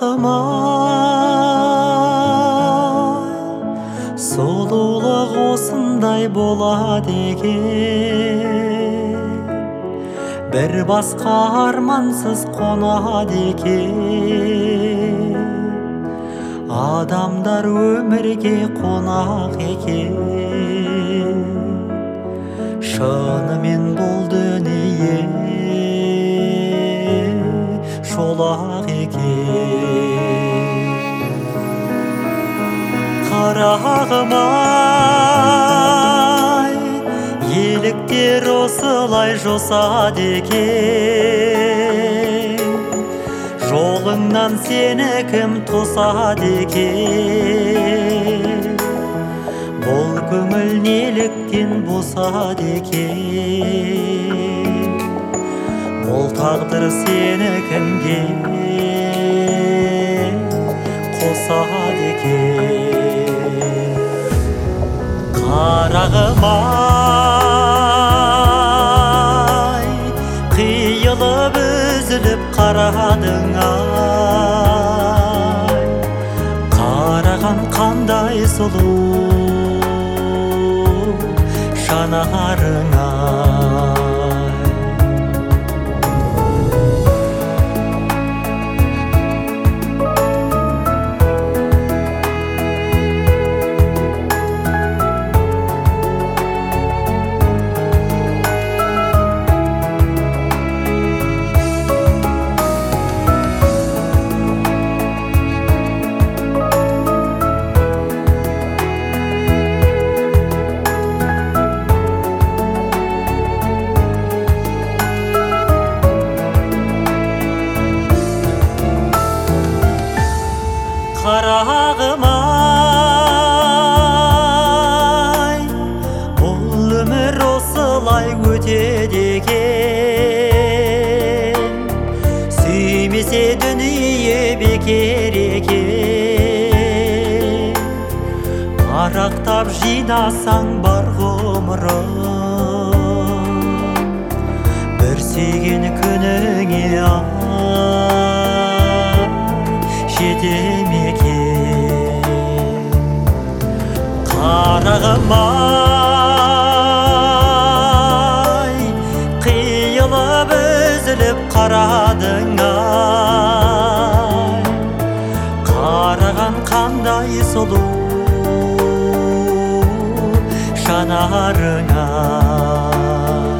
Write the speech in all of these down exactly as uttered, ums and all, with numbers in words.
Қарағым-ай, сұлулық осындай болады екен, бір басқа армансыз қонады екен. Адамдар өмірге қонақ екен, шынымен бұл дүние шолақ екен. Қарағым-ай, еліктер осылай жосады екен, жолыңнан сені кім тосады екен. Бұл көңіл неліктен босады екен, бұл тағдыр сені кімге қосады екен. Қарағым-ай, қиылып үзіліп қарадың-ай, қараған қандай сұлу жанарың-ай. Қарағым-ай, бұл өмір осылай өтеді екен, сүймесе дүние бекер екен. Парақтап жинасаң бар ғұмырың, бір сүйген күніңе жете ме екен. Қарағым-ай, қиылып үзіліп қарадың-ай, қараған қандай сұлу жанарың-ай.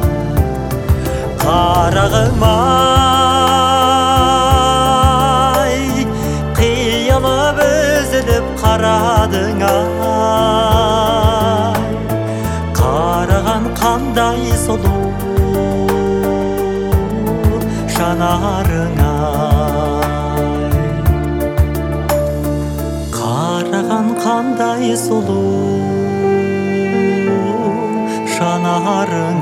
Қарағым-ай, қиылып үзіліп қарадың-ай, қараған қандай сұлу жанарың-ай. Қараған қандай сұлу жанарың.